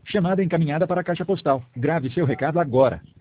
Chamada encaminhada para a caixa postal. Grave seu recado agora.